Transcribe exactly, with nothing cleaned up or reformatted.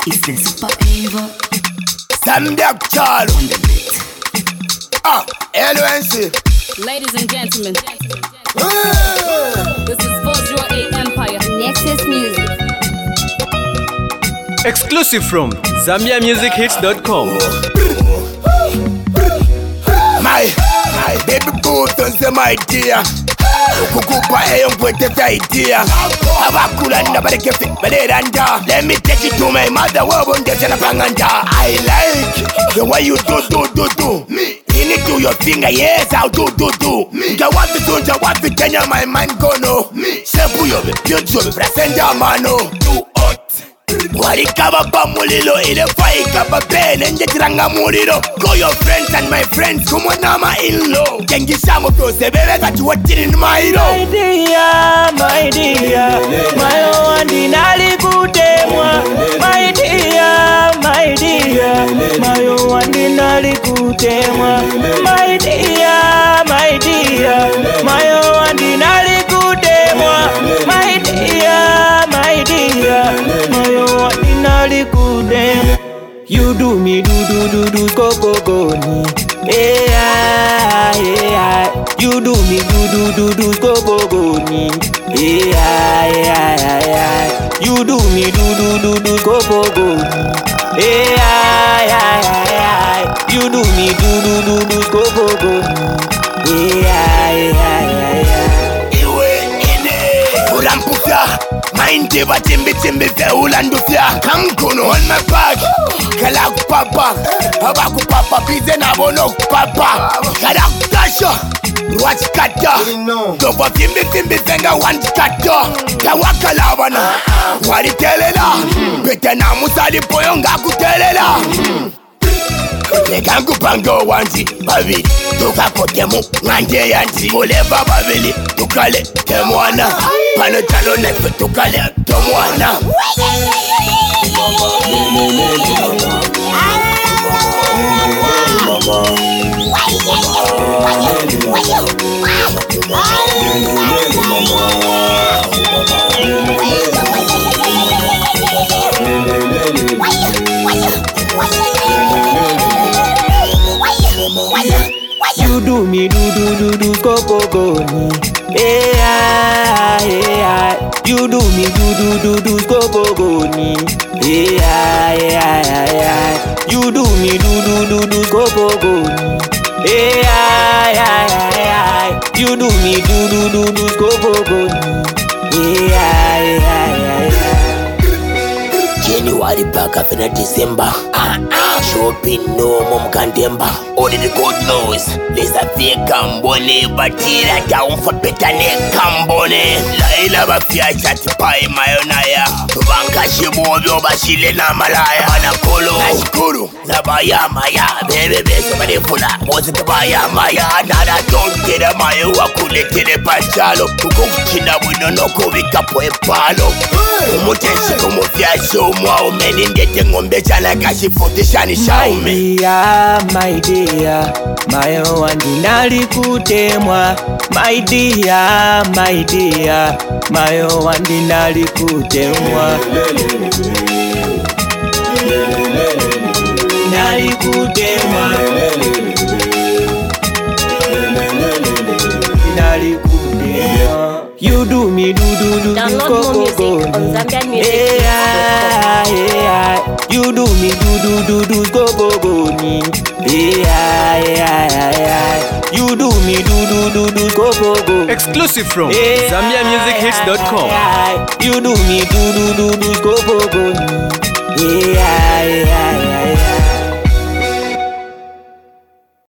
It's the Super Eva. Zambia Charlo. Ah, L N C. Ladies and gentlemen, Ah. this is four oh eight Empire. Nexus Music. Exclusive from Zambia Music Hits dot com. My, my baby boo, don't say my dear. Ukukupa eyo mkwete idea. Abakula nabarekefi baleranda. Let me take you to my mother wabo ndesana panganda. I like the way you do do do do me. You need to your finger, yes, I'll do do do me. I want to do, I want to Kenya, my mind go no me. Shepu yo be beautiful, presenta mano. Too hot. Warikaba pa mulilo ile fai kaba bene nje tiranga mulilo. Call your friends and my friends kumo nama in-law. Kengi shango to sebebe kati watini ni mailo. My dear, my dear, my one dinali kutemwa. My dear, my dear, my one dinali kutemwa. My dear, my dear, my one dinali kutemwa. My dear, my dear, my one dinali kutemwa. You do me do do do do go go go ni. Yeah, yeah. You do me do do do do go go go ni. Yeah, yeah, yeah. You do me do do do do go go go ni. Yeah, yeah, yeah. You do me do do do do go go go ni. Yeah, yeah, yeah. Iwe ine urampufya Mind ba timbi timbi fe ulandufya Kankuno on my back Kala kupapa Aba kupapa bize na bono kupapa Kala kutasha Ruach kata Tofa timbi timbi zenga wanchikata Kawaka lawana Waritelela Pete na musali poyo nga kutelela Nekangu pango wanzi babili tukakotemu nganje yanzi Muleva babili tukale temwana Pano talo nefe tukale tomwana You do me do do do do go go go ni. Yeah, yeah. You do me do do do do go go go ni. Yeah, yeah, yeah. You do me do do do do go go go ni. Yeah, yeah, yeah. You do me do do do do go go go ni. Yeah, yeah, yeah. January paka fina December Ah ah Shopping no mom kandemba Only the good news Lisa fie kambone Batira down for better ne kambone Laila bafia chati pai mayonaya Banka shibobyo bashile na malaya Manakolo Nashikuru Nabaya maya Bebe bese manifula Mozi tabaya maya Nada tonkere mayo wakuletere panchalo Kukuchina wino noko wikapo epalo Umutenshi kumufyasho Mwa umeni ndete ngombe chana kashifutisha ni shaume My dear, my dear, my one dinali kutemwa. My dear, my dear, my one dinali kutemwa. Dinali kutemwa. Dinali kutemwa. You do me do do do do Download go more go music go on ni. Zambia Music. Yeah, yeah. You do me do do do do go go go ni. Yeah, yeah, yeah. You do me do do do do go go go. Exclusive from Yeah, Zambia Music Hits dot com. yeah. You do me do do do do go go go ni. Yeah, yeah.